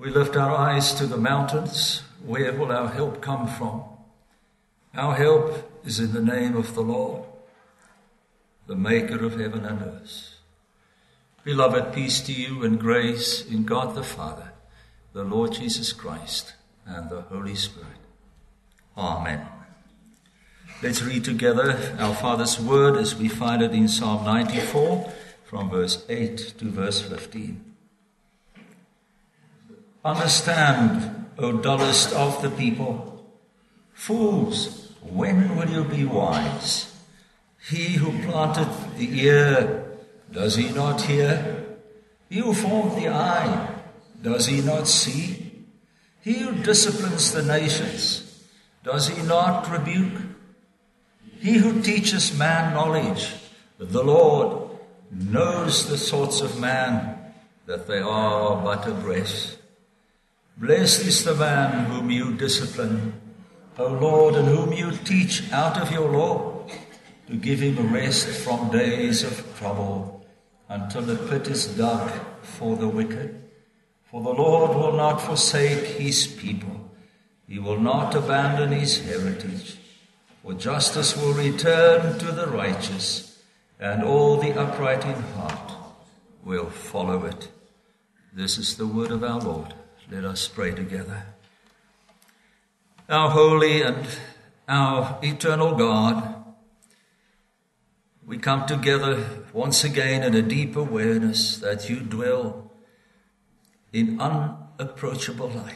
We lift our eyes to the mountains. Where will our help come from? Our help is in the name of the Lord, the maker of heaven and earth. Beloved, peace to you and grace in God the Father, the Lord Jesus Christ, and the Holy Spirit. Amen. Let's read together our Father's word as we find it in Psalm 94 from verse 8 to verse 15. Understand, O dullest of the people, fools, when will you be wise? He who planted the ear, does he not hear? He who formed the eye, does he not see? He who disciplines the nations, does he not rebuke? He who teaches man knowledge, the Lord, knows the thoughts of man, that they are but a breath. Blessed is the man whom you discipline, O Lord, and whom you teach out of your law, to give him rest from days of trouble, until the pit is dug for the wicked. For the Lord will not forsake his people. He will not abandon his heritage. For justice will return to the righteous, and all the upright in heart will follow it. This is the word of our Lord. Let us pray together. Our holy and our eternal God, we come together once again in a deep awareness that you dwell in unapproachable light.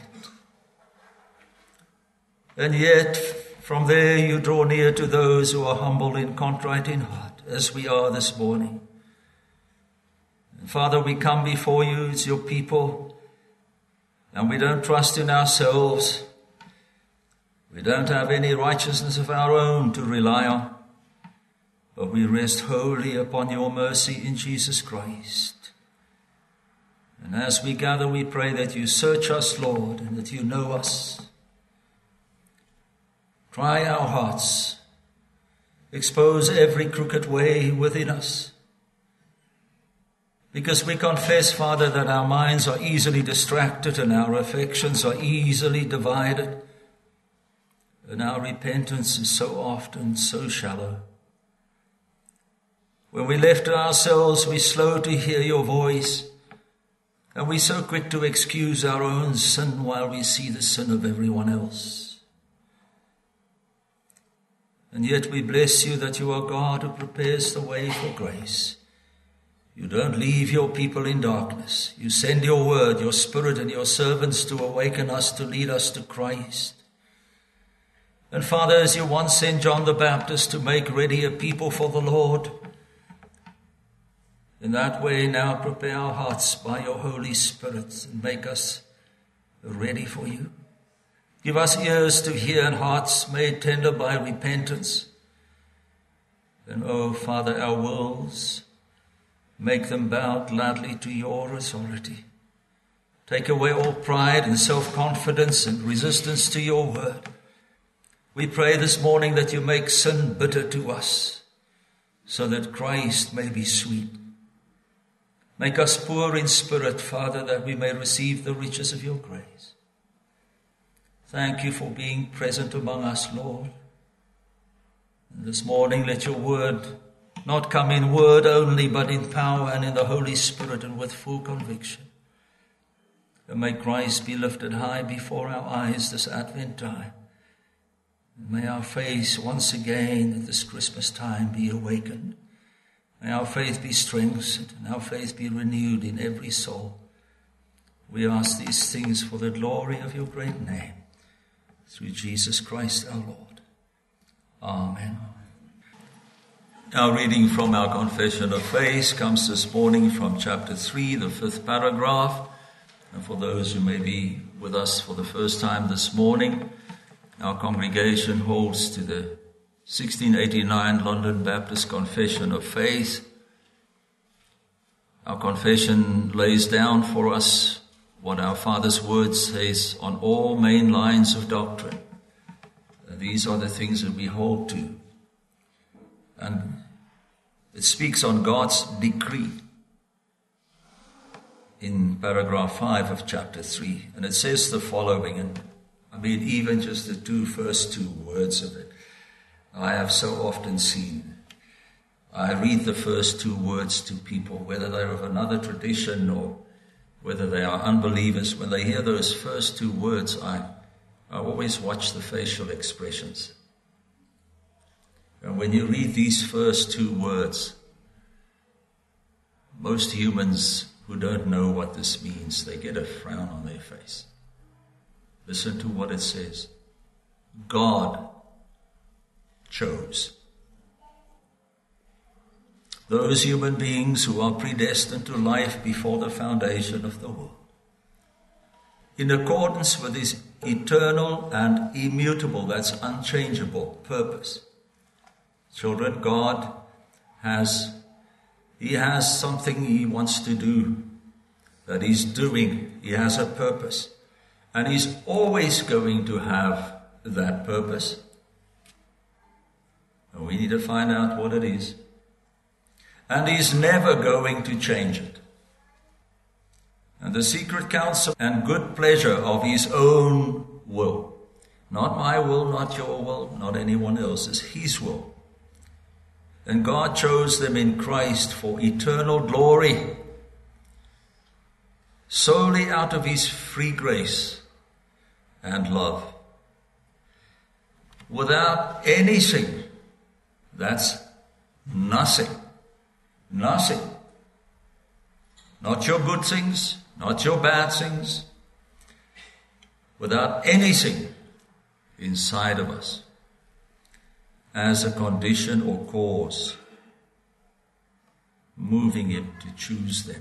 And yet, from there you draw near to those who are humble and contrite in heart, as we are this morning. And Father, we come before you as your people, and we don't trust in ourselves. We don't have any righteousness of our own to rely on, but we rest wholly upon your mercy in Jesus Christ. And as we gather, we pray that you search us, Lord, and that you know us. Try our hearts. Expose every crooked way within us. Because we confess, Father, that our minds are easily distracted and our affections are easily divided. And our repentance is so often so shallow. When we left to ourselves, we're slow to hear your voice. And we're so quick to excuse our own sin while we see the sin of everyone else. And yet we bless you that you are God who prepares the way for grace. You don't leave your people in darkness. You send your word, your spirit, and your servants to awaken us, to lead us to Christ. And Father, as you once sent John the Baptist to make ready a people for the Lord, in that way now prepare our hearts by your Holy Spirit and make us ready for you. Give us ears to hear and hearts made tender by repentance. And, oh Father, our wills, make them bow gladly to your authority. Take away all pride and self-confidence and resistance to your word. We pray this morning that you make sin bitter to us, so that Christ may be sweet. Make us poor in spirit, Father, that we may receive the riches of your grace. Thank you for being present among us, Lord. And this morning let your word not come in word only, but in power and in the Holy Spirit and with full conviction. And may Christ be lifted high before our eyes this Advent time. And may our faith once again at this Christmas time be awakened. May our faith be strengthened and our faith be renewed in every soul. We ask these things for the glory of your great name, through Jesus Christ our Lord. Amen. Our reading from our Confession of Faith comes this morning from chapter 3, the 5th paragraph. And for those who may be with us for the first time this morning, our congregation holds to the 1689 London Baptist Confession of Faith. Our confession lays down for us what our Father's word says on all main lines of doctrine. These are the things that we hold to. And it speaks on God's decree. in paragraph 5 of chapter 3, and it says the following, and I mean even just the first two words of it, I have so often seen. I read the first two words to people, whether they're of another tradition or whether they are unbelievers. When they hear those first two words, I always watch the facial expressions. And when you read these first two words, most humans who don't know what this means, they get a frown on their face. Listen to what it says. God chose. Those human beings who are predestined to life before the foundation of the world, in accordance with his eternal and immutable, that's unchangeable, purpose. Children, God has something he wants to do, that he's doing. He has a purpose. And he's always going to have that purpose. And we need to find out what it is. And he's never going to change it. And the secret counsel and good pleasure of his own will, not my will, not your will, not anyone else's, his will. And God chose them in Christ for eternal glory, solely out of his free grace and love. Without anything, that's nothing. Nothing. Not your good things, not your bad things. Without anything inside of us as a condition or cause moving him to choose them.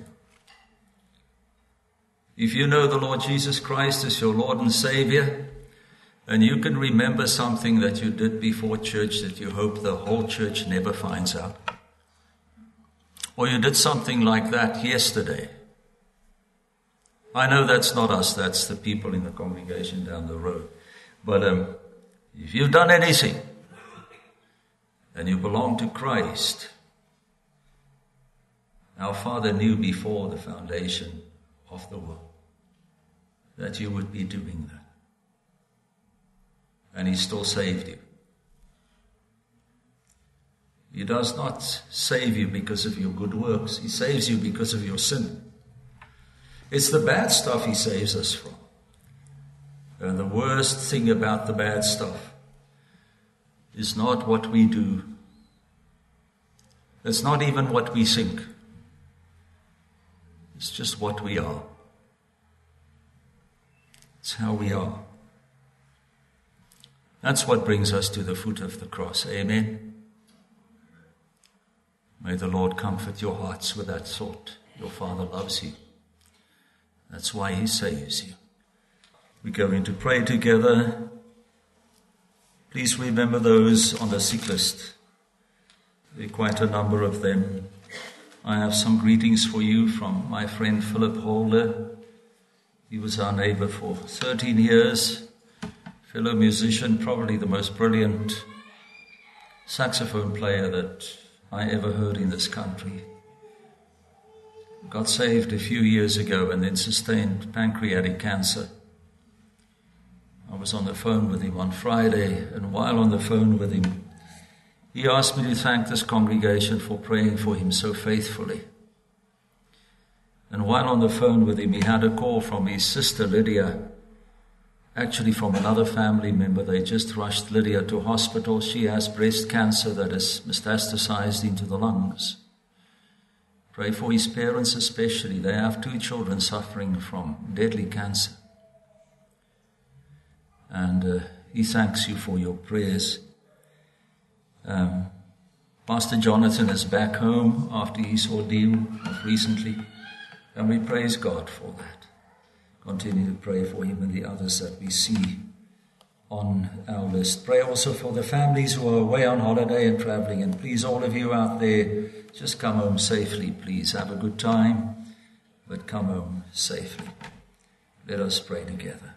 If you know the Lord Jesus Christ as your Lord and Savior, and you can remember something that you did before church that you hope the whole church never finds out, or you did something like that yesterday. I know that's not us, that's the people in the congregation down the road. But if you've done anything and you belong to Christ, our Father knew before the foundation of the world that you would be doing that. And he still saved you. He does not save you because of your good works. He saves you because of your sin. It's the bad stuff he saves us from. And the worst thing about the bad stuff is not what we do. It's not even what we think. It's just what we are. It's how we are. That's what brings us to the foot of the cross. Amen. May the Lord comfort your hearts with that thought. Your Father loves you. That's why he saves you. We're going to pray together. Please remember those on the sick list. There are quite a number of them. I have some greetings for you from my friend Philip Holder. He was our neighbor for 13 years. Fellow musician, probably the most brilliant saxophone player that I ever heard in this country. Got saved a few years ago and then sustained pancreatic cancer. I was on the phone with him on Friday, and while on the phone with him, he asked me to thank this congregation for praying for him so faithfully. And while on the phone with him, he had a call from his sister Lydia, actually from another family member. They just rushed Lydia to hospital. She has breast cancer that is metastasized into the lungs. Pray for his parents especially. They have 2 children suffering from deadly cancer. And he thanks you for your prayers. Pastor Jonathan is back home after his ordeal of recently. And we praise God for that. Continue to pray for him and the others that we see on our list. Pray also for the families who are away on holiday and traveling. And please, all of you out there, just come home safely, please. Have a good time, but come home safely. Let us pray together.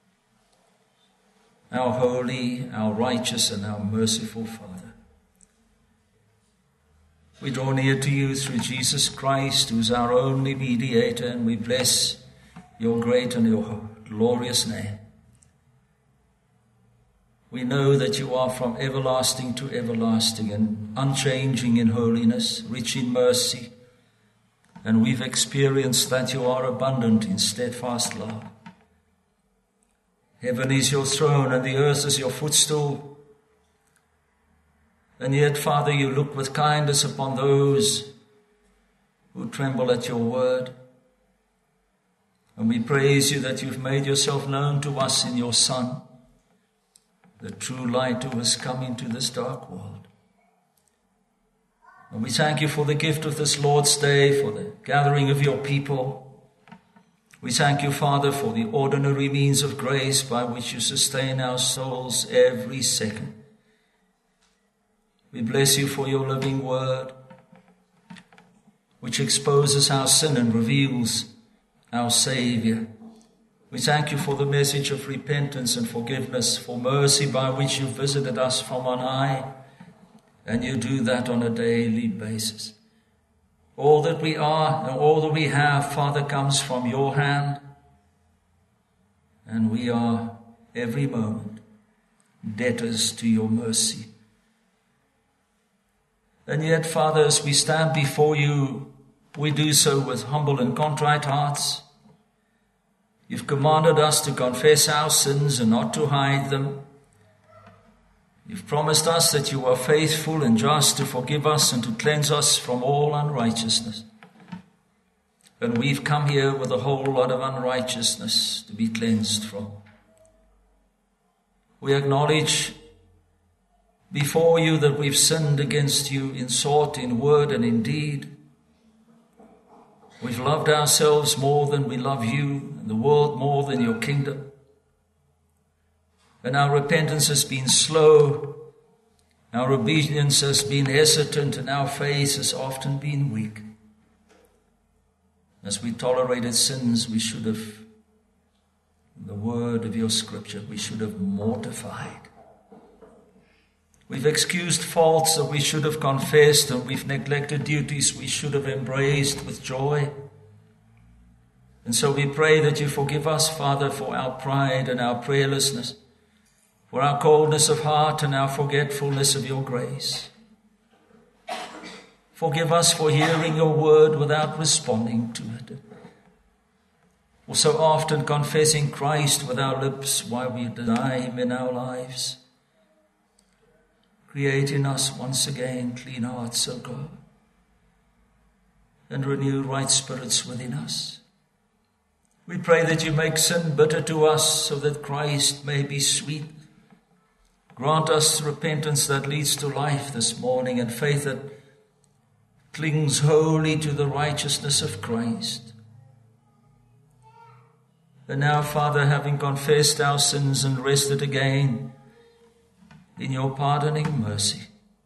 Our holy, our righteous, and our merciful Father, We draw near to you through Jesus Christ, who is our only mediator, and we bless your great and your glorious name. We know that you are from everlasting to everlasting and unchanging in holiness, rich in mercy, and we've experienced that you are abundant in steadfast love. Heaven is your throne and the earth is your footstool. And yet, Father, you look with kindness upon those who tremble at your word. And we praise you that you've made yourself known to us in your Son, the true light who has come into this dark world. And we thank you for the gift of this Lord's Day, for the gathering of your people. We thank you, Father, for the ordinary means of grace by which you sustain our souls every second. We bless you for your living word, which exposes our sin and reveals our Savior. We thank you for the message of repentance and forgiveness, for mercy by which you visited us from on high, and you do that on a daily basis. All that we are and all that we have, Father, comes from your hand, and we are every moment debtors to your mercy. And yet, Father, as we stand before you, we do so with humble and contrite hearts. You've commanded us to confess our sins and not to hide them. You've promised us that you are faithful and just to forgive us and to cleanse us from all unrighteousness. And we've come here with a whole lot of unrighteousness to be cleansed from. We acknowledge before you that we've sinned against you in thought, in word, and in deed. We've loved ourselves more than we love you, and the world more than your kingdom. And our repentance has been slow, our obedience has been hesitant, and our faith has often been weak. As we tolerated sins, we should have, in the word of your scripture, we should have mortified. We've excused faults that we should have confessed, and we've neglected duties we should have embraced with joy. And so we pray that you forgive us, Father, for our pride and our prayerlessness, for our coldness of heart and our forgetfulness of your grace. Forgive us for hearing your word without responding to it, for so often confessing Christ with our lips while we deny him in our lives. Create in us once again clean hearts, O God, and renew right spirits within us. We pray that you make sin bitter to us so that Christ may be sweet. Grant us repentance that leads to life this morning and faith that clings wholly to the righteousness of Christ. And now, Father, having confessed our sins and rested again in your pardoning mercy,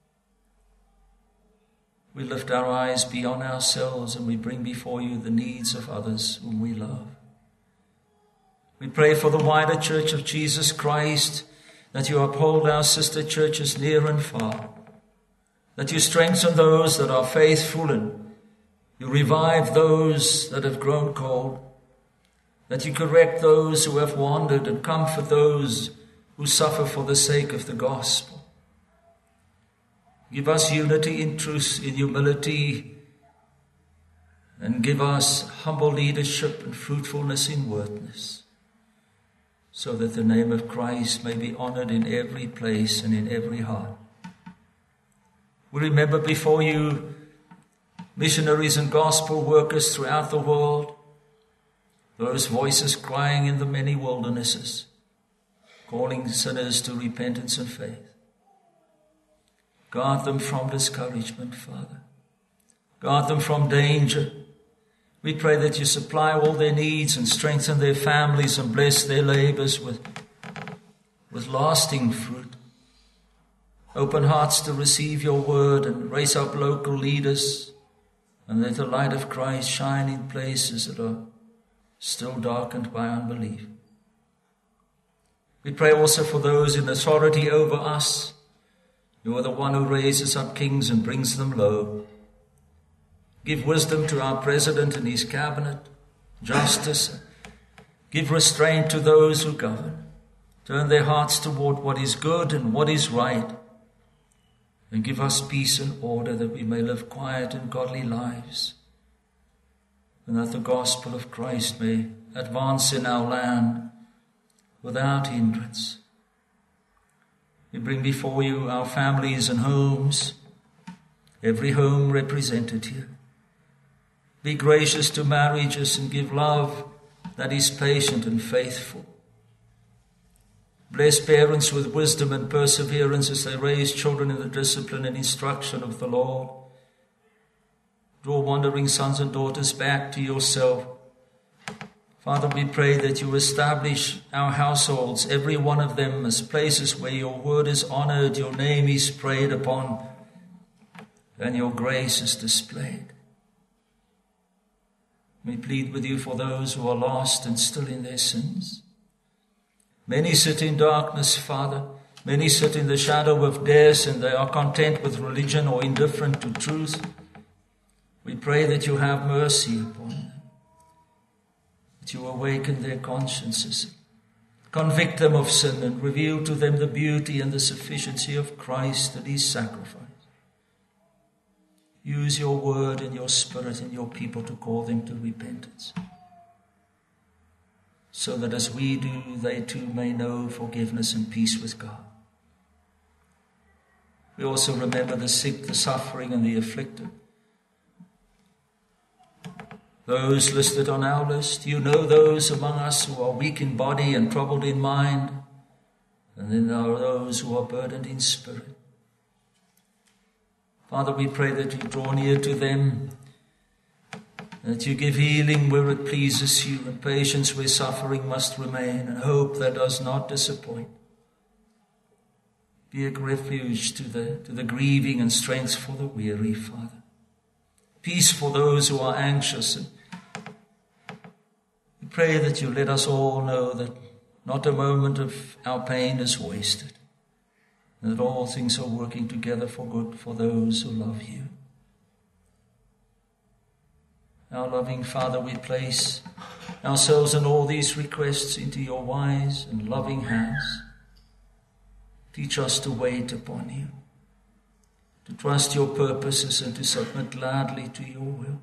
we lift our eyes beyond ourselves and we bring before you the needs of others whom we love. We pray for the wider church of Jesus Christ, that you uphold our sister churches near and far, that you strengthen those that are faithful and you revive those that have grown cold, that you correct those who have wandered and comfort those who suffer for the sake of the gospel. Give us unity in truth, in humility, and give us humble leadership and fruitfulness in wordness, so that the name of Christ may be honored in every place and in every heart. We remember before you missionaries and gospel workers throughout the world, those voices crying in the many wildernesses, calling sinners to repentance and faith. Guard them from discouragement, Father. Guard them from danger. We pray that you supply all their needs and strengthen their families and bless their labors with lasting fruit. Open hearts to receive your word and raise up local leaders, and let the light of Christ shine in places that are still darkened by unbelief. We pray also for those in authority over us. You are the one who raises up kings and brings them low. Give wisdom to our president and his cabinet, justice. Give restraint to those who govern. Turn their hearts toward what is good and what is right. And give us peace and order that we may live quiet and godly lives. And that the gospel of Christ may advance in our land without hindrance. We bring before you our families and homes, every home represented here. Be gracious to marriages and give love that is patient and faithful. Bless parents with wisdom and perseverance as they raise children in the discipline and instruction of the Lord. Draw wandering sons and daughters back to yourself. Father, we pray that you establish our households, every one of them, as places where your word is honored, your name is prayed upon, and your grace is displayed. We plead with you for those who are lost and still in their sins. Many sit in darkness, Father. Many sit in the shadow of death, and they are content with religion or indifferent to truth. We pray that you have mercy upon them, that you awaken their consciences, convict them of sin, and reveal to them the beauty and the sufficiency of Christ and his sacrifice. Use your word and your spirit in your people to call them to repentance, so that as we do, they too may know forgiveness and peace with God. We also remember the sick, the suffering, and the afflicted. Those listed on our list, you know those among us who are weak in body and troubled in mind, and then there are those who are burdened in spirit. Father, we pray that you draw near to them, that you give healing where it pleases you, and patience where suffering must remain, and hope that does not disappoint. Be a refuge to the grieving and strength for the weary, Father. Peace for those who are anxious. And we pray that you let us all know that not a moment of our pain is wasted, and that all things are working together for good for those who love you. Our loving Father, we place ourselves and all these requests into your wise and loving hands. Teach us to wait upon you, to trust your purposes, and to submit gladly to your will.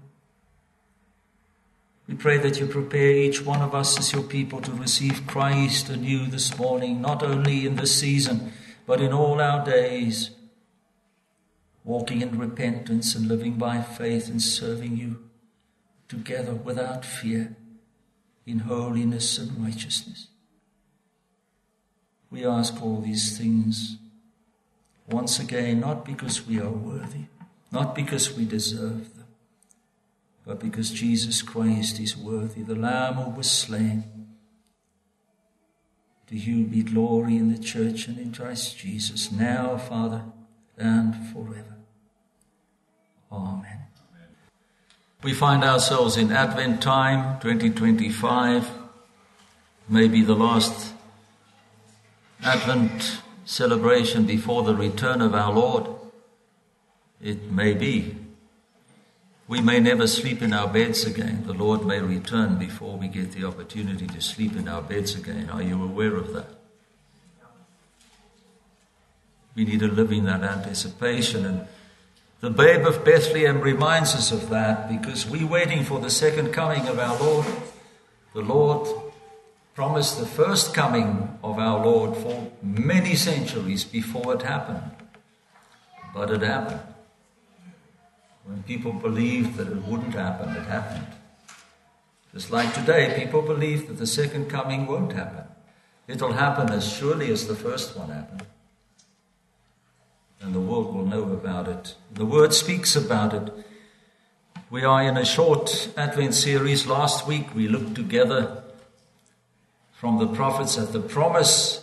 We pray that you prepare each one of us as your people to receive Christ anew this morning, not only in this season, but in all our days, walking in repentance and living by faith and serving you together without fear, in holiness and righteousness. We ask all these things once again, not because we are worthy, not because we deserve them, but because Jesus Christ is worthy, the Lamb who was slain. To you be glory in the church and in Christ Jesus, now, Father, and forever. Amen. We find ourselves in Advent time, 2025, maybe the last Advent celebration before the return of our Lord. It may be. We may never sleep in our beds again. The Lord may return before we get the opportunity to sleep in our beds again. Are you aware of that? We need to live in that anticipation, and the babe of Bethlehem reminds us of that, because we're waiting for the second coming of our Lord. The Lord promised the first coming of our Lord for many centuries before it happened. But it happened. When people believed that it wouldn't happen, it happened. Just like today, people believe that the second coming won't happen. It'll happen as surely as the first one happened. And the world will know about it. The Word speaks about it. We are in a short Advent series. Last week we looked together from the prophets at the promise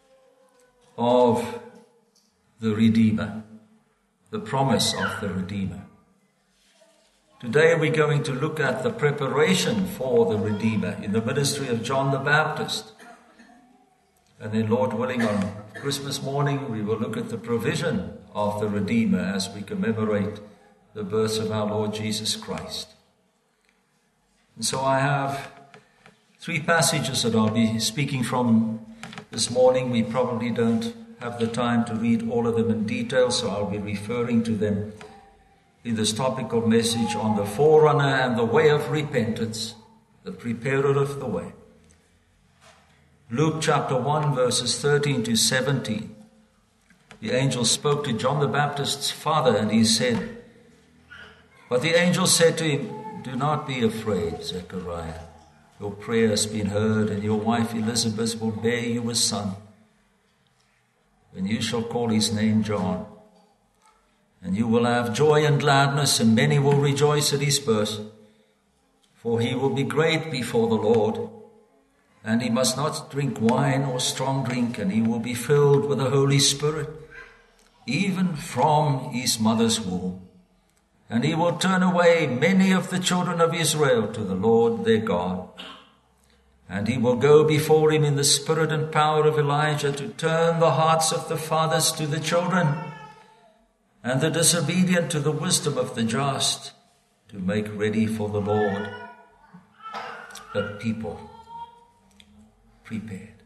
of the Redeemer. The promise of the Redeemer. Today we're going to look at the preparation for the Redeemer in the ministry of John the Baptist. And then, Lord willing, on Christmas morning, we will look at the provision of the Redeemer as we commemorate the birth of our Lord Jesus Christ. And so I have 3 passages that I'll be speaking from this morning. We probably don't have the time to read all of them in detail, so I'll be referring to them in this topical message on the forerunner and the way of repentance, the preparer of the way. Luke chapter 1, verses 13 to 17. The angel spoke to John the Baptist's father, and he said, but the angel said to him, do not be afraid, Zechariah. Your prayer has been heard, and your wife Elizabeth will bear you a son, and you shall call his name John. And you will have joy and gladness, and many will rejoice at his birth, for he will be great before the Lord. And he must not drink wine or strong drink, and he will be filled with the Holy Spirit, even from his mother's womb. And he will turn away many of the children of Israel to the Lord their God. And he will go before him in the spirit and power of Elijah to turn the hearts of the fathers to the children, and the disobedient to the wisdom of the just, to make ready for the Lord a people prepared.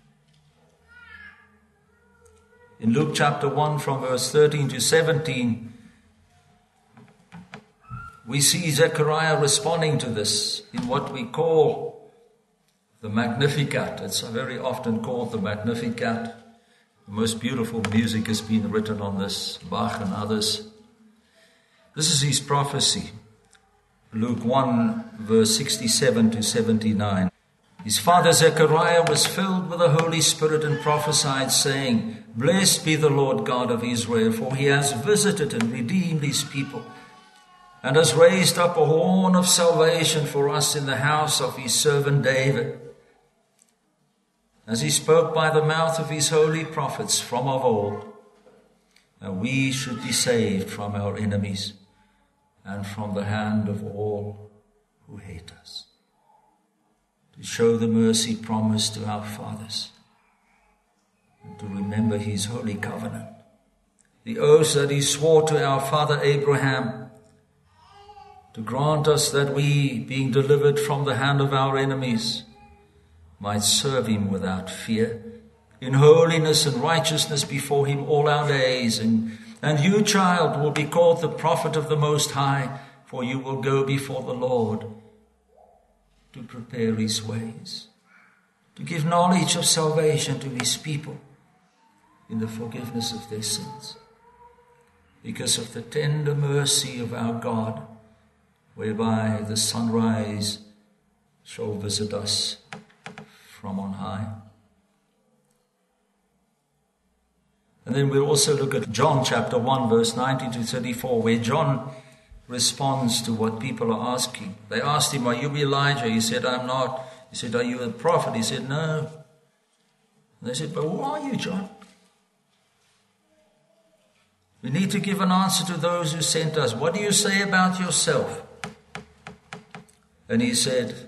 In Luke chapter 1 from verse 13 to 17, we see Zechariah responding to this in what we call the Magnificat. It's very often called the Magnificat. The most beautiful music has been written on this, Bach and others. This is his prophecy. Luke 1, verse 67 to 79. His father Zechariah was filled with the Holy Spirit and prophesied, saying, blessed be the Lord God of Israel, for he has visited and redeemed his people, and has raised up a horn of salvation for us in the house of his servant David, as he spoke by the mouth of his holy prophets from of old, that we should be saved from our enemies and from the hand of all who hate us, to show the mercy promised to our fathers, and to remember his holy covenant, the oath that he swore to our father Abraham, to grant us that we, being delivered from the hand of our enemies, might serve him without fear, in holiness and righteousness before him all our days. And you, child, will be called the prophet of the Most High, for you will go before the Lord to prepare his ways, to give knowledge of salvation to his people in the forgiveness of their sins, because of the tender mercy of our God, whereby the sunrise shall visit us from on high. And then we'll also look at John chapter 1, verse 19 to 34, where John responds to what people are asking. They asked him, are you Elijah? He said, I'm not. He said, are you a prophet? He said, no. And they said, but who are you, John? We need to give an answer to those who sent us. What do you say about yourself? And he said,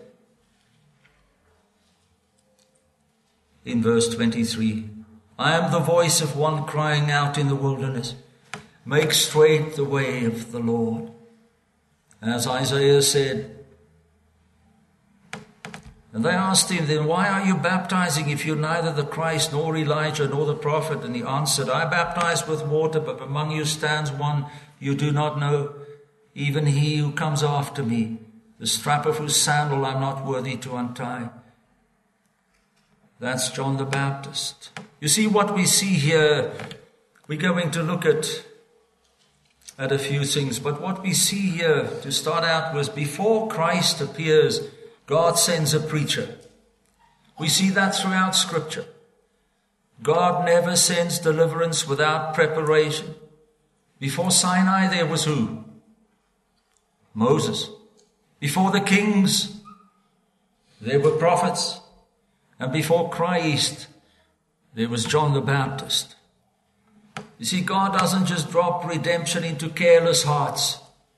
in verse 23, I am the voice of one crying out in the wilderness, make straight the way of the Lord. As Isaiah said. And they asked him, then why are you baptizing if you're neither the Christ nor Elijah nor the prophet? And he answered, I baptize with water, but among you stands one you do not know, even he who comes after me, the strap of whose sandal I'm not worthy to untie. That's John the Baptist. You see what we see here. We're going to look at a few things, but what we see here to start out with, before Christ appears, God sends a preacher. We see that throughout Scripture. God never sends deliverance without preparation. Before Sinai, there was who? Moses. Before the kings, there were prophets. And before Christ, there was John the Baptist. You see, God doesn't just drop redemption into careless hearts.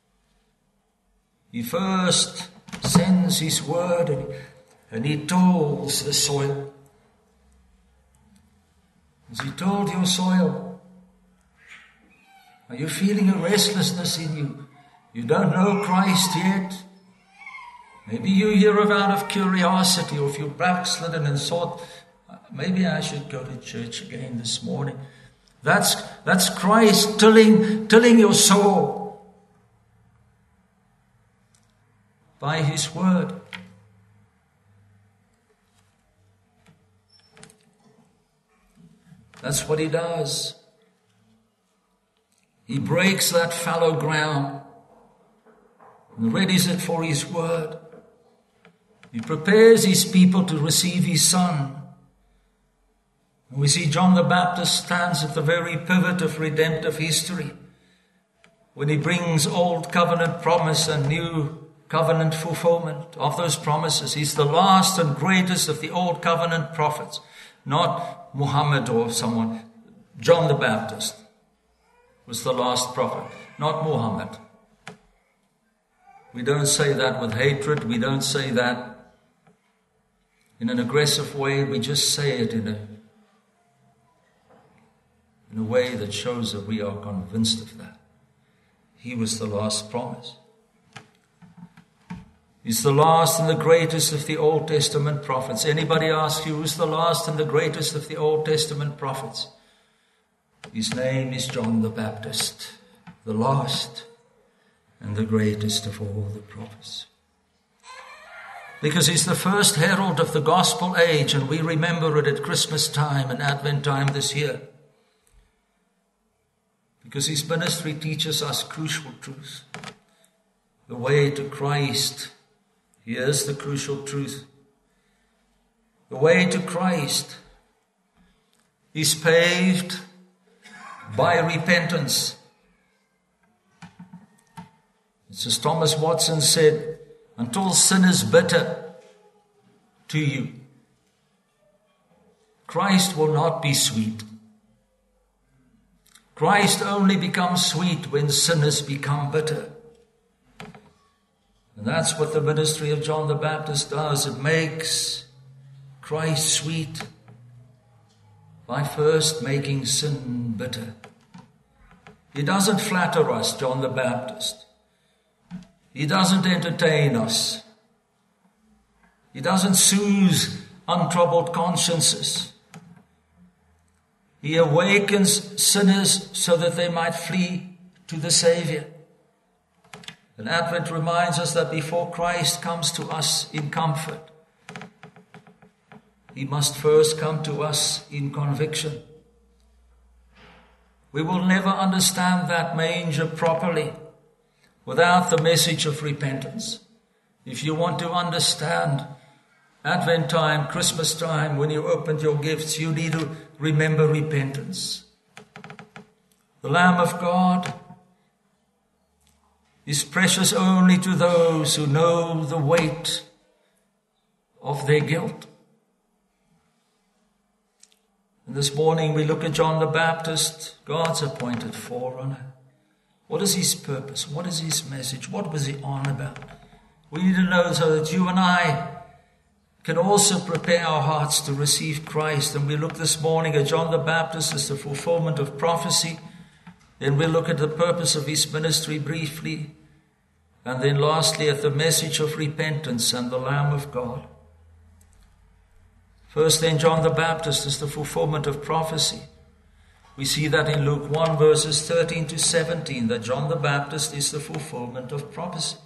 He first sends his word and he tills the soil. Has he tilled your soil? Are you feeling a restlessness in you? You don't know Christ yet. Maybe you hear it out of curiosity, or if you're backslidden and thought, maybe I should go to church again this morning. That's Christ tilling your soul by his word. That's what he does. He breaks that fallow ground and readies it for his word. He prepares his people to receive his Son. And we see John the Baptist stands at the very pivot of redemptive history when he brings old covenant promise and new covenant fulfillment of those promises. He's the last and greatest of the old covenant prophets, not Muhammad or someone. John the Baptist was the last prophet, not Muhammad. We don't say that with hatred. We don't say that in an aggressive way. We just say it in a way that shows that we are convinced of that. He was the last promise. He's the last and the greatest of the Old Testament prophets. Anybody ask you who's the last and the greatest of the Old Testament prophets? His name is John the Baptist, the last and the greatest of all the prophets. Because he's the first herald of the gospel age, and we remember it at Christmas time and Advent time this year. Because his ministry teaches us crucial truths. The way to Christ. Here's the crucial truth. The way to Christ is paved by repentance. It's as Thomas Watson said, until sin is bitter to you, Christ will not be sweet. Christ only becomes sweet when sin has become bitter. And that's what the ministry of John the Baptist does. It makes Christ sweet by first making sin bitter. He doesn't flatter us, John the Baptist. He doesn't entertain us. He doesn't soothe untroubled consciences. He awakens sinners so that they might flee to the Savior. And Advent reminds us that before Christ comes to us in comfort, he must first come to us in conviction. We will never understand that manger properly without the message of repentance. If you want to understand Advent time, Christmas time, when you opened your gifts, you need to remember repentance. The Lamb of God is precious only to those who know the weight of their guilt. And this morning we look at John the Baptist, God's appointed forerunner. What is his purpose? What is his message? What was he on about? We need to know so that you and I can also prepare our hearts to receive Christ. And we look this morning at John the Baptist as the fulfillment of prophecy. Then we'll look at the purpose of his ministry briefly. And then lastly at the message of repentance and the Lamb of God. First then, John the Baptist is the fulfillment of prophecy. We see that in Luke 1 verses 13 to 17, that John the Baptist is the fulfillment of prophecy.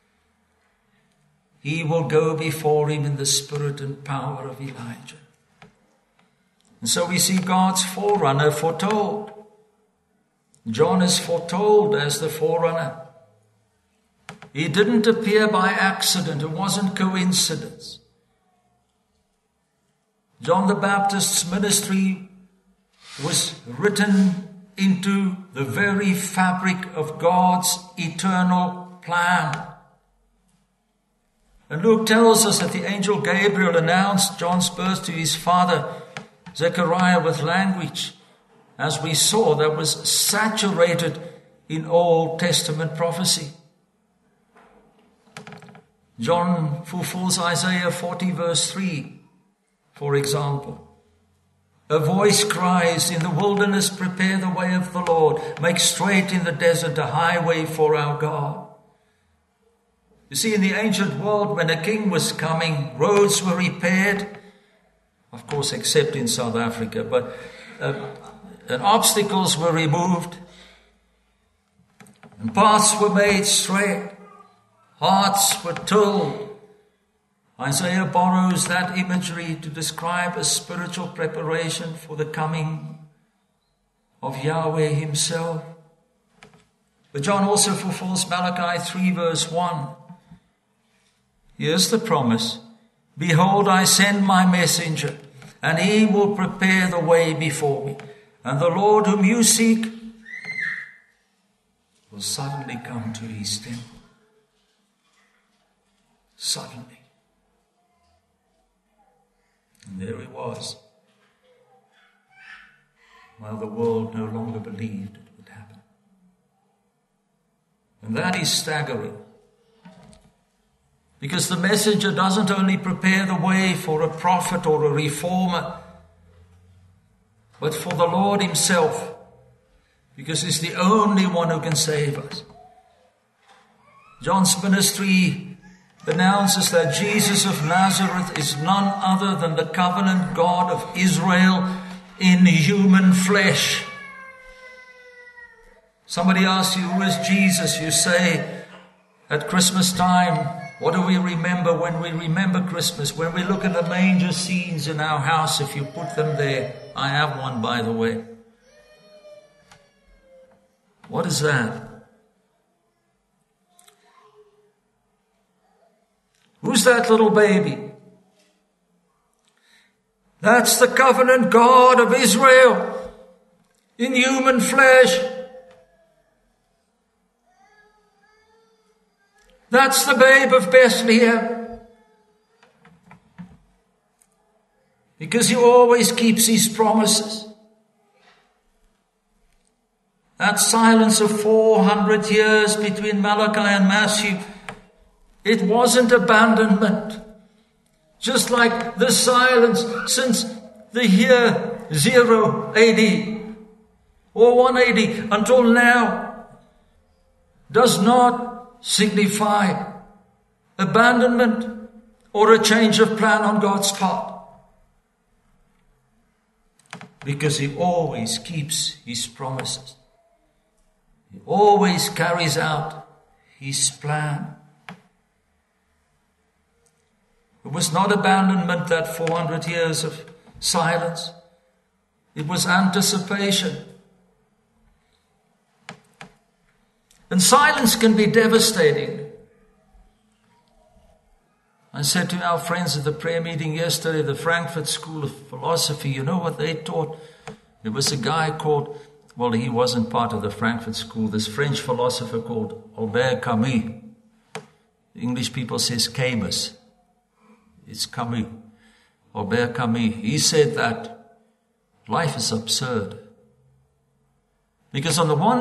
He will go before him in the spirit and power of Elijah. And so we see God's forerunner foretold. John is foretold as the forerunner. He didn't appear by accident. It wasn't coincidence. John the Baptist's ministry was written into the very fabric of God's eternal plan. And Luke tells us that the angel Gabriel announced John's birth to his father, Zechariah, with language, as we saw, that was saturated in Old Testament prophecy. John fulfills Isaiah 40 verse 3, for example. A voice cries, in the wilderness prepare the way of the Lord, make straight in the desert a highway for our God. You see, in the ancient world, when a king was coming, roads were repaired, of course, except in South Africa, but and obstacles were removed, and paths were made straight, hearts were tilled. Isaiah borrows that imagery to describe a spiritual preparation for the coming of Yahweh himself. But John also fulfills Malachi 3 verse 1. Here's the promise. Behold, I send my messenger, and he will prepare the way before me. And the Lord whom you seek will suddenly come to his temple. Suddenly. And there he was, while the world no longer believed it would happen. And that is staggering. Because the messenger doesn't only prepare the way for a prophet or a reformer, but for the Lord himself. Because he's the only one who can save us. John's ministry announces that Jesus of Nazareth is none other than the covenant God of Israel in human flesh. Somebody asks you, who is Jesus? You say, at Christmas time, what do we remember when we remember Christmas? When we look at the manger scenes in our house, if you put them there. I have one, by the way. What is that? Who's that little baby? That's the covenant God of Israel in human flesh. That's the babe of Bethlehem. Because he always keeps his promises. That silence of 400 years between Malachi and Matthew, it wasn't abandonment. Just like the silence since the year 0 AD or 1 AD until now does not signify abandonment or a change of plan on God's part. Because he always keeps his promises. He always carries out his plan. It was not abandonment, that 400 years of silence. It was anticipation. And silence can be devastating. I said to our friends at the prayer meeting yesterday, the Frankfurt School of Philosophy, you know what they taught? There was a guy called, well, he wasn't part of the Frankfurt School, this French philosopher called Albert Camus. The English people says Camus. It's Camus, Albert Camus. He said that life is absurd. Because in the one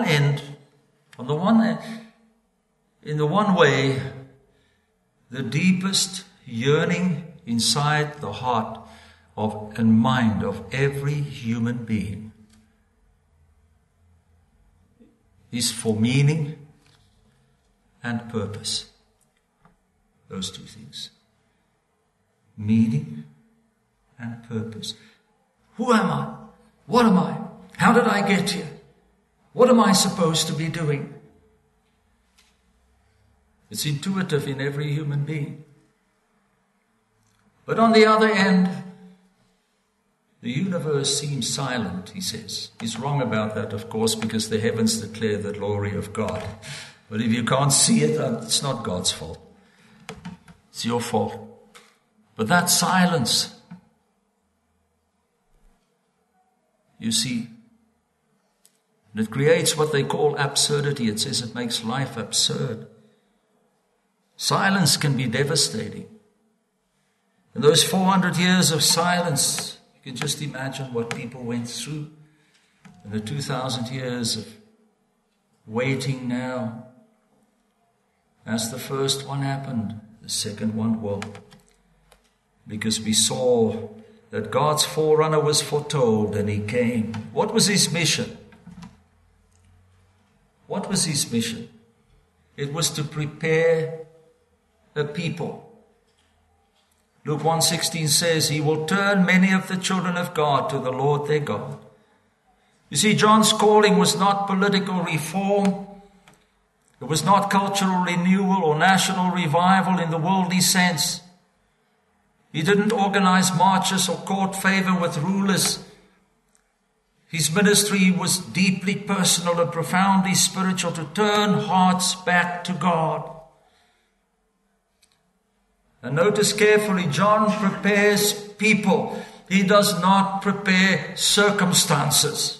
way, the deepest yearning inside the heart of and mind of every human being is for meaning and purpose. Those two things. Meaning and purpose. Who am I? What am I? How did I get here? What am I supposed to be doing? It's intuitive in every human being. But on the other end, the universe seems silent, he says. He's wrong about that, of course, because the heavens declare the glory of God. But if you can't see it, it's not God's fault. It's your fault. But that silence, you see, it creates what they call absurdity. It says it makes life absurd. Silence can be devastating. In those 400 years of silence, you can just imagine what people went through. In the 2,000 years of waiting now, as the first one happened, the second one will. Because we saw that God's forerunner was foretold and he came. What was his mission? What was his mission? It was to prepare a people. Luke 1:16 says, He will turn many of the children of God to the Lord their God. You see, John's calling was not political reform. It was not cultural renewal or national revival in the worldly sense. He didn't organize marches or court favor with rulers. His ministry was deeply personal and profoundly spiritual, to turn hearts back to God. And notice carefully, John prepares people. He does not prepare circumstances.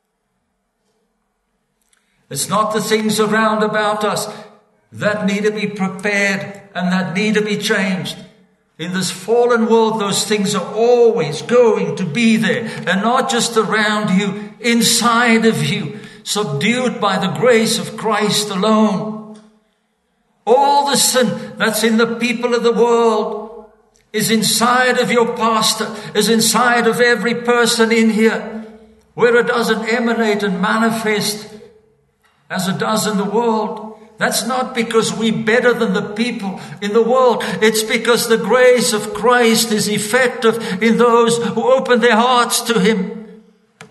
It's not the things around about us that need to be prepared and that need to be changed. In this fallen world, those things are always going to be there, and not just around you, inside of you, subdued by the grace of Christ alone. All the sin that's in the people of the world is inside of your pastor, is inside of every person in here. Where it doesn't emanate and manifest as it does in the world, that's not because we're better than the people in the world. It's because the grace of Christ is effective in those who open their hearts to Him.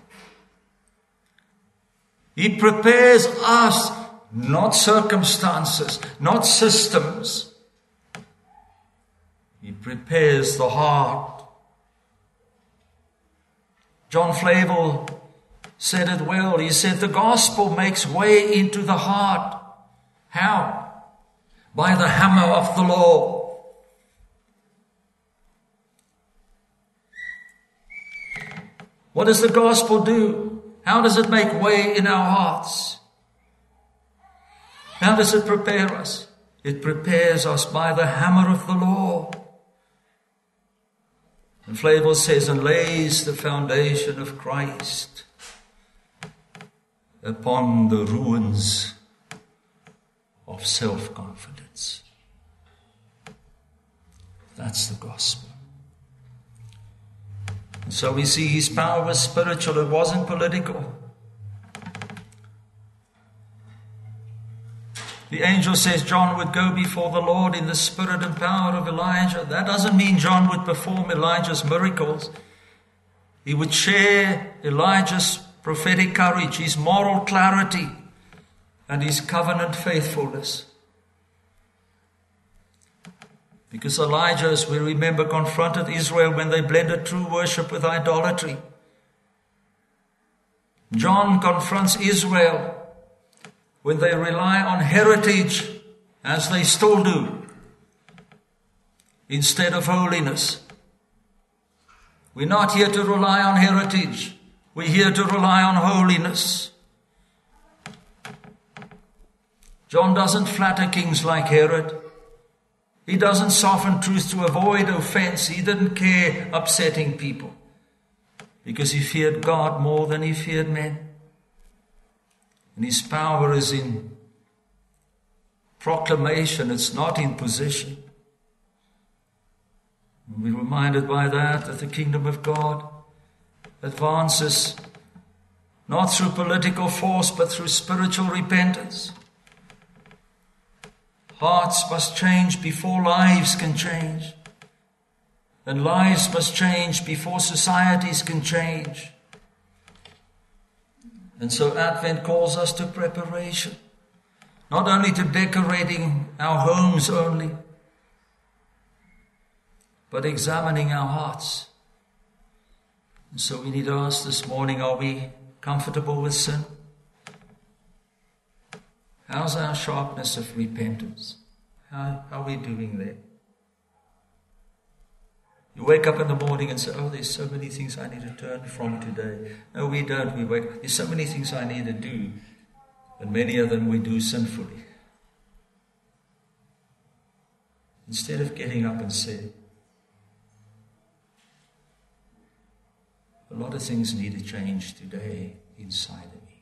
He prepares us, not circumstances, not systems. He prepares the heart. John Flavel said it well. He said, the gospel makes way into the heart. How? By the hammer of the law. What does the gospel do? How does it make way in our hearts? How does it prepare us? It prepares us by the hammer of the law. And Flavel says, and lays the foundation of Christ upon the ruins of self-confidence. That's the gospel. And so we see His power was spiritual, it wasn't political. The angel says John would go before the Lord in the spirit and power of Elijah. That doesn't mean John would perform Elijah's miracles. He would share Elijah's prophetic courage, his moral clarity, and his covenant faithfulness. Because Elijah, as we remember, confronted Israel when they blended true worship with idolatry. John confronts Israel when they rely on heritage, as they still do, instead of holiness. We're not here to rely on heritage. We're here to rely on holiness. John doesn't flatter kings like Herod. He doesn't soften truth to avoid offense. He didn't care upsetting people because he feared God more than he feared men. And his power is in proclamation. It's not in position. We're reminded by that the kingdom of God advances not through political force but through spiritual repentance. Hearts must change before lives can change. And lives must change before societies can change. And so Advent calls us to preparation. Not only to decorating our homes only, but examining our hearts. And so we need to ask this morning, are we comfortable with sin? How's our sharpness of repentance? How are we doing there? You wake up in the morning and say, oh, there's so many things I need to turn from today. No, we don't. We wake, there's so many things I need to do. And many of them we do sinfully. Instead of getting up and saying, a lot of things need to change today inside of me.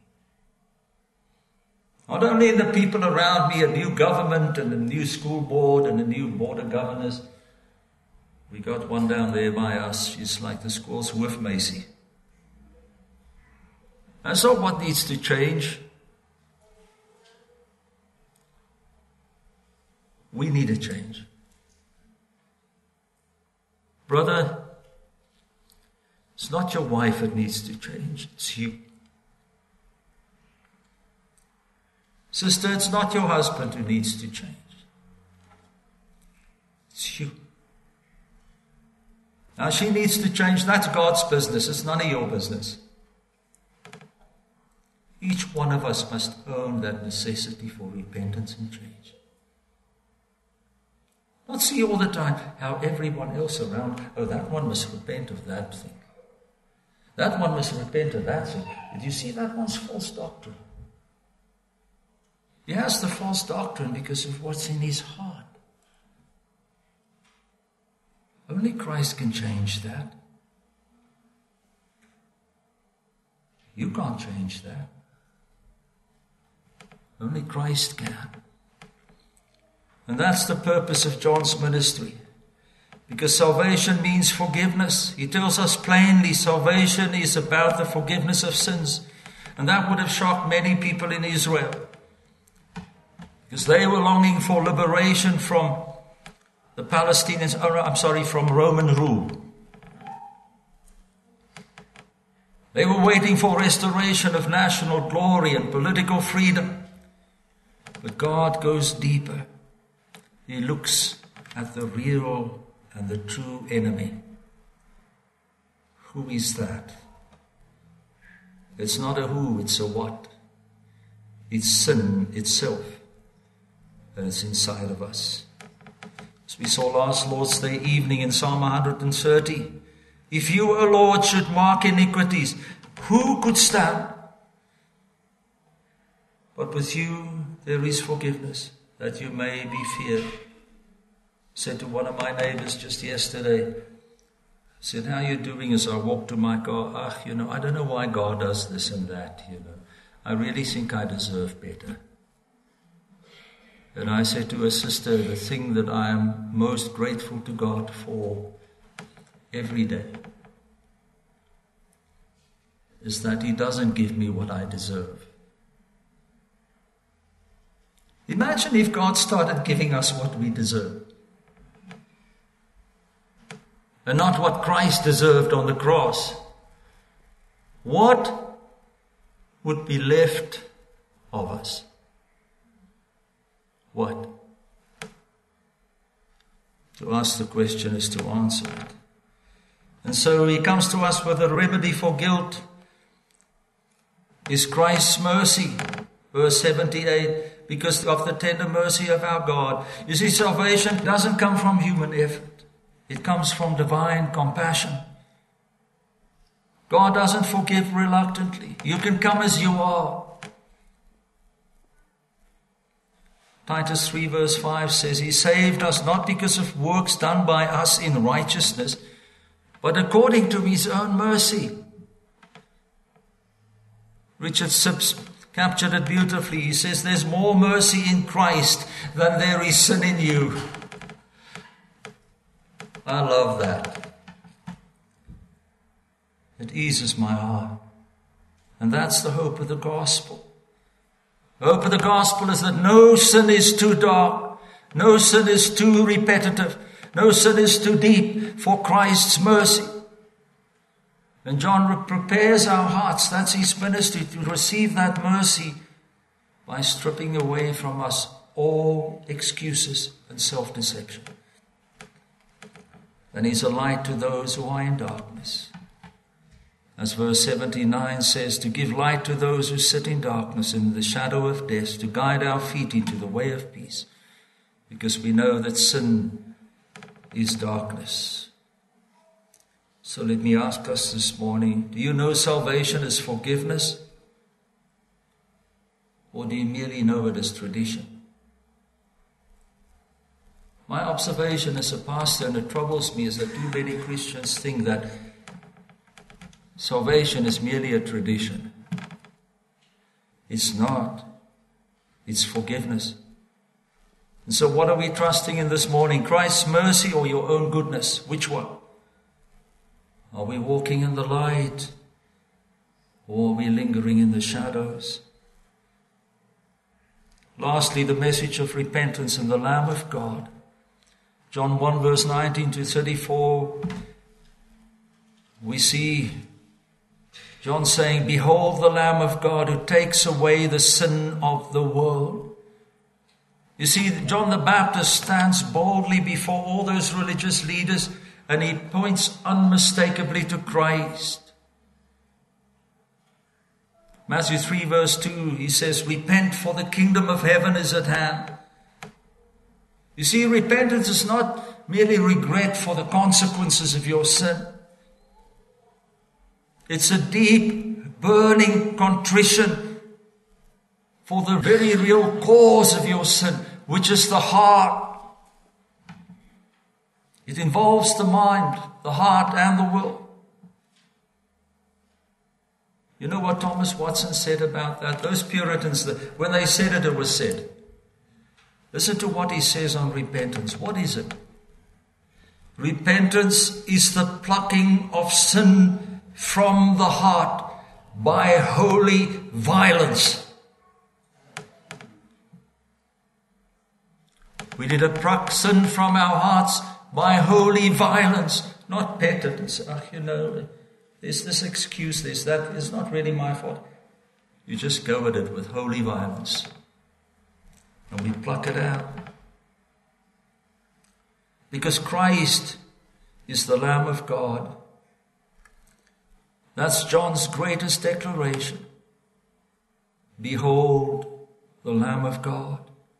Not only in the people around me, a new government and a new school board and a new board of governors. We got one down there by us. She's like the school's Whiff Macy. That's not what needs to change. We need a change. Brother, it's not your wife that needs to change, it's you. Sister, it's not your husband who needs to change. It's you. Now, she needs to change. That's God's business. It's none of your business. Each one of us must own that necessity for repentance and change. Not see all the time how everyone else around, that one must repent of that thing. That one must repent of that thing. Did you see that one's false doctrine? He has the false doctrine because of what's in his heart. Only Christ can change that. You can't change that. Only Christ can. And that's the purpose of John's ministry. Because salvation means forgiveness. He tells us plainly salvation is about the forgiveness of sins. And that would have shocked many people in Israel. Because they were longing for liberation from the Palestinians, from Roman rule. They were waiting for restoration of national glory and political freedom. But God goes deeper. He looks at the real and the true enemy. Who is that? It's not a who, it's a what. It's sin itself. And it's inside of us. As we saw last Lord's Day evening in Psalm 130, if you, O Lord, should mark iniquities, who could stand? But with you there is forgiveness, that you may be feared. I said to one of my neighbors just yesterday, I said, how are you doing as I walk to my car? I don't know why God does this and that, I really think I deserve better. And I said to a sister, the thing that I am most grateful to God for every day is that He doesn't give me what I deserve. Imagine if God started giving us what we deserve. And not what Christ deserved on the cross. What would be left of us? What? To ask the question is to answer it. And so He comes to us with a remedy for guilt. Is Christ's mercy. Verse 78, because of the tender mercy of our God. You see, salvation doesn't come from human effort. It comes from divine compassion. God doesn't forgive reluctantly. You can come as you are. Titus 3 verse 5 says, He saved us not because of works done by us in righteousness, but according to His own mercy. Richard Sibbes captured it beautifully. He says, there's more mercy in Christ than there is sin in you. I love that. It eases my heart. And that's the hope of the gospel. The hope of the gospel is that no sin is too dark, no sin is too repetitive, no sin is too deep for Christ's mercy. And John prepares our hearts, that's his ministry, to receive that mercy by stripping away from us all excuses and self-deception. And he's a light to those who are in darkness. As verse 79 says, to give light to those who sit in darkness and in the shadow of death, to guide our feet into the way of peace, because we know that sin is darkness. So let me ask us this morning, do you know salvation is forgiveness? Or do you merely know it as tradition? My observation as a pastor, and it troubles me, is that too many Christians think that salvation is merely a tradition. It's not. It's forgiveness. And so what are we trusting in this morning? Christ's mercy or your own goodness? Which one? Are we walking in the light? Or are we lingering in the shadows? Lastly, the message of repentance and the Lamb of God. John 1 verse 19 to 34, we see John saying, "Behold the Lamb of God who takes away the sin of the world." You see, John the Baptist stands boldly before all those religious leaders and he points unmistakably to Christ. Matthew 3 verse 2, he says, "Repent, for the kingdom of heaven is at hand." You see, repentance is not merely regret for the consequences of your sin. It's a deep, burning contrition for the very real cause of your sin, which is the heart. It involves the mind, the heart, and the will. You know what Thomas Watson said about that? Those Puritans, when they said it, it was said. Listen to what he says on repentance. What is it? Repentance is the plucking of sin from the heart by holy violence. We need to pluck sin from our hearts by holy violence, not pettiness. There's this excuse, there's that. It's not really my fault. You just go at it with holy violence. And we pluck it out. Because Christ is the Lamb of God. That's John's greatest declaration. Behold the Lamb of God.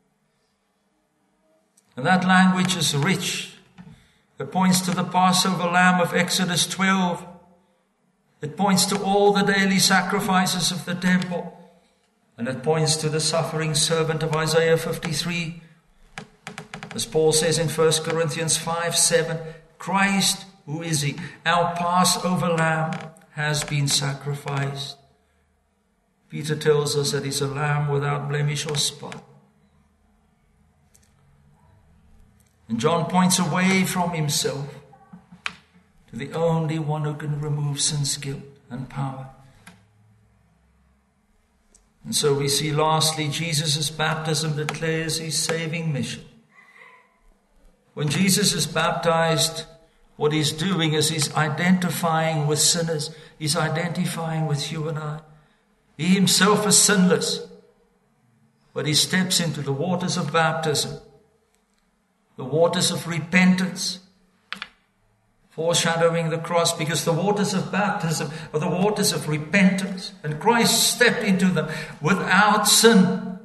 And that language is rich. It points to the Passover lamb of Exodus 12. It points to all the daily sacrifices of the temple. And it points to the suffering servant of Isaiah 53. As Paul says in 1 Corinthians 5:7, Christ, who is he? Our Passover lamb has been sacrificed. Peter tells us that he's a lamb without blemish or spot. And John points away from himself to the only one who can remove sin's guilt and power. And so we see lastly, Jesus' baptism declares his saving mission. When Jesus is baptized, what he's doing is he's identifying with sinners. He's identifying with you and I. He himself is sinless, but he steps into the waters of baptism, the waters of repentance, foreshadowing the cross, because the waters of baptism are the waters of repentance, and Christ stepped into them without sin.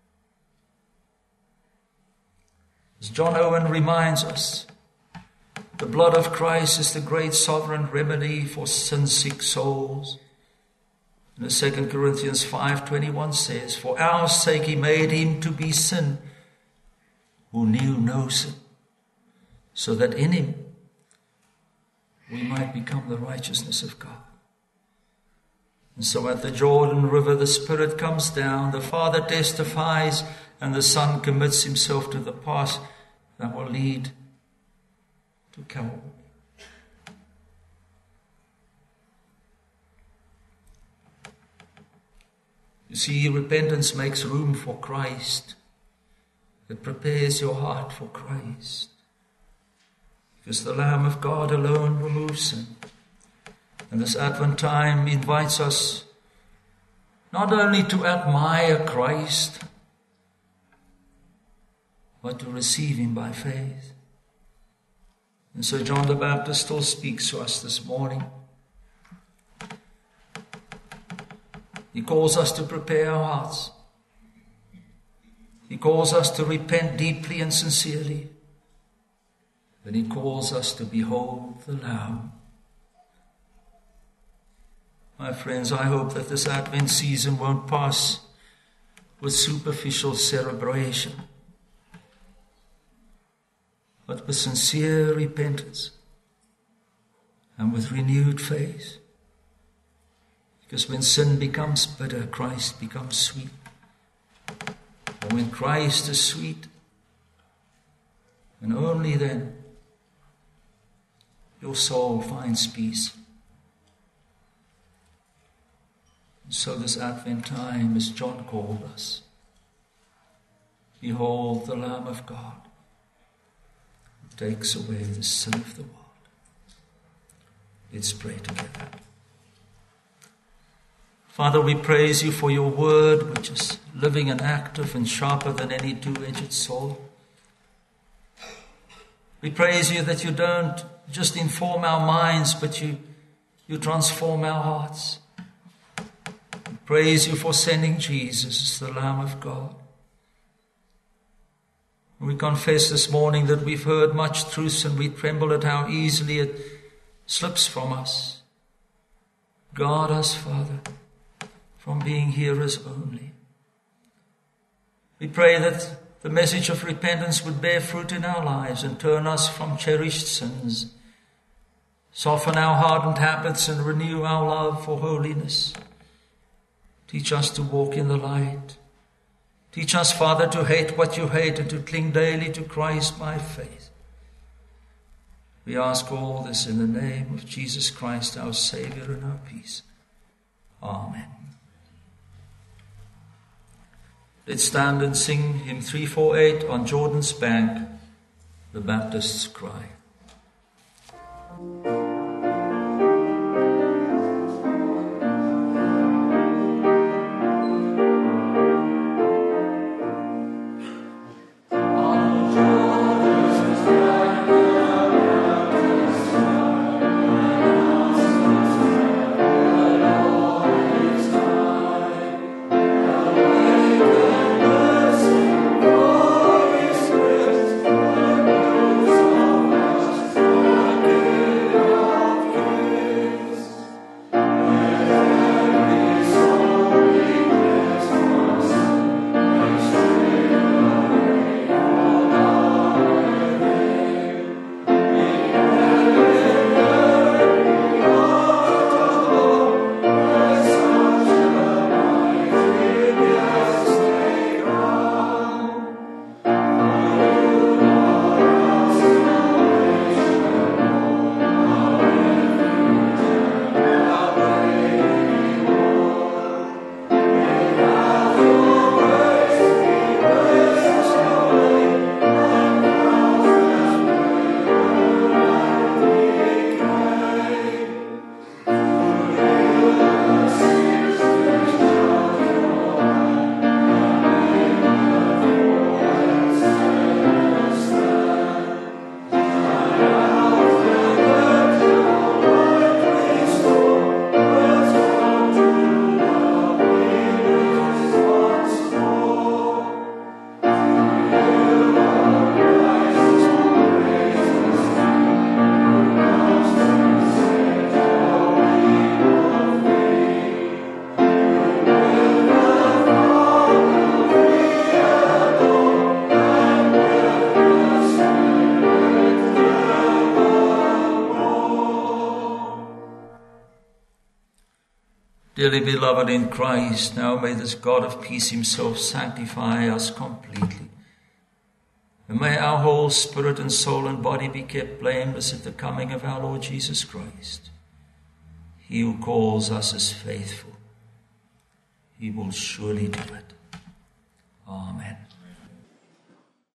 As John Owen reminds us, the blood of Christ is the great sovereign remedy for sin-sick souls. And 2 Corinthians 5:21 says, "For our sake he made him to be sin who knew no sin, so that in him we might become the righteousness of God." And so at the Jordan River, the Spirit comes down, the Father testifies, and the Son commits himself to the path that will lead to Calvary. You see, repentance makes room for Christ. It prepares your heart for Christ. Because the Lamb of God alone removes sin. And this Advent time invites us not only to admire Christ, but to receive him by faith. And so John the Baptist still speaks to us this morning. He calls us to prepare our hearts. He calls us to repent deeply and sincerely. But he calls us to behold the Lamb. My friends, I hope that this Advent season won't pass with superficial celebration, but with sincere repentance and with renewed faith. Because when sin becomes bitter, Christ becomes sweet. And when Christ is sweet, and only then, your soul finds peace. And so this Advent time, as John called us, Behold the Lamb of God, who takes away the sin of the world. Let's pray together. Father, we praise you for your word, which is living and active and sharper than any two-edged sword. We praise you that you don't just inform our minds, but you transform our hearts. We praise you for sending Jesus, the Lamb of God. We confess this morning that we've heard much truth and we tremble at how easily it slips from us. Guard us, Father, from being hearers only. We pray that the message of repentance would bear fruit in our lives and turn us from cherished sins, soften our hardened habits and renew our love for holiness. Teach us to walk in the light. Teach us, Father, to hate what you hate and to cling daily to Christ by faith. We ask all this in the name of Jesus Christ, our Savior and our peace. Amen. Let's stand and sing hymn 348, On Jordan's Bank, the Baptist's Cry. Dearly beloved in Christ, now may this God of peace himself sanctify us completely. And may our whole spirit and soul and body be kept blameless at the coming of our Lord Jesus Christ. He who calls us is faithful. He will surely do it. Amen.